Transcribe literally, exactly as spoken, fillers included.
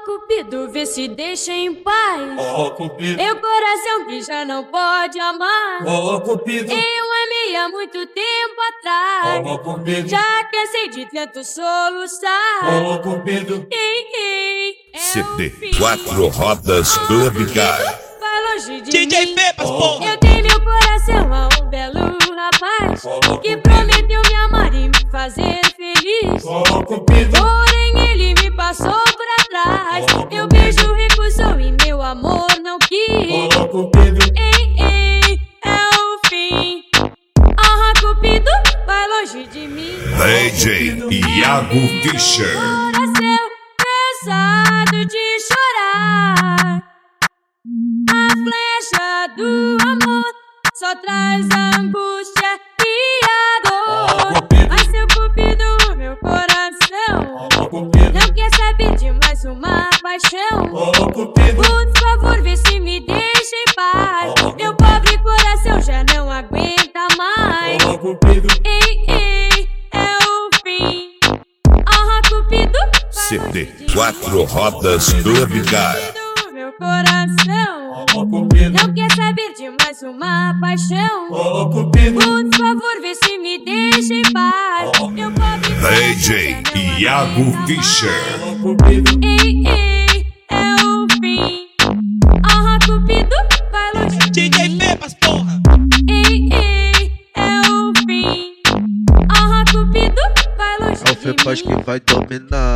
Cupido, vê se deixa em paz. Oh, Cupido. Meu coração que já não pode amar. Oh, Cupido. Eu amei há muito tempo atrás. Oh, Cupido. Já cansei de tanto soluçar. Oh, Cupido. Ei, ei, é C D o fim. Quatro Rodas Club Guy. Vai longe de D J mim. Pepas, porra! Eu dei meu coração a um belo rapaz Oh, que Cupido. prometeu me amar e me fazer feliz. Oh, Cupido. Porém ele me passou pra trás. Oh, Meu beijo recusou e meu amor não quis. Oh, Cupido. Ei, ei, é o fim. Ah, Cupido, vai longe de mim. D J Iago Fischer. Coração cansado de chorar. A flecha do amor só traz angústia e a dor. Oh, Cupido. Mas seu Cupido, meu coração Oh, Cupido. não quer saber de mais uma paixão. Oh, Cupido. Por favor, vê se me deixa em paz. Oh, Meu pobre coração já não aguenta mais. Oh, Cupido. Ei, ei, é o fim. Ah, Cupido, vai C D longe de Quatro mim. Rodas Club Guy. Cupido, meu coração Oh, Cupido. não quer saber de mais uma paixão. Oh, Cupido. Por favor, vê se me deixa em paz. Meu pobre D J coração já não Iago aguenta Fischer. mais. Oh, Cupido. Ei, ei, é o fim. Ah, Cupido, vai longe de D J mim. Pepas, porra! Ei, ei, é o fim. Ah, Cupido, vai longe É o de Fepas mim. que vai dominar.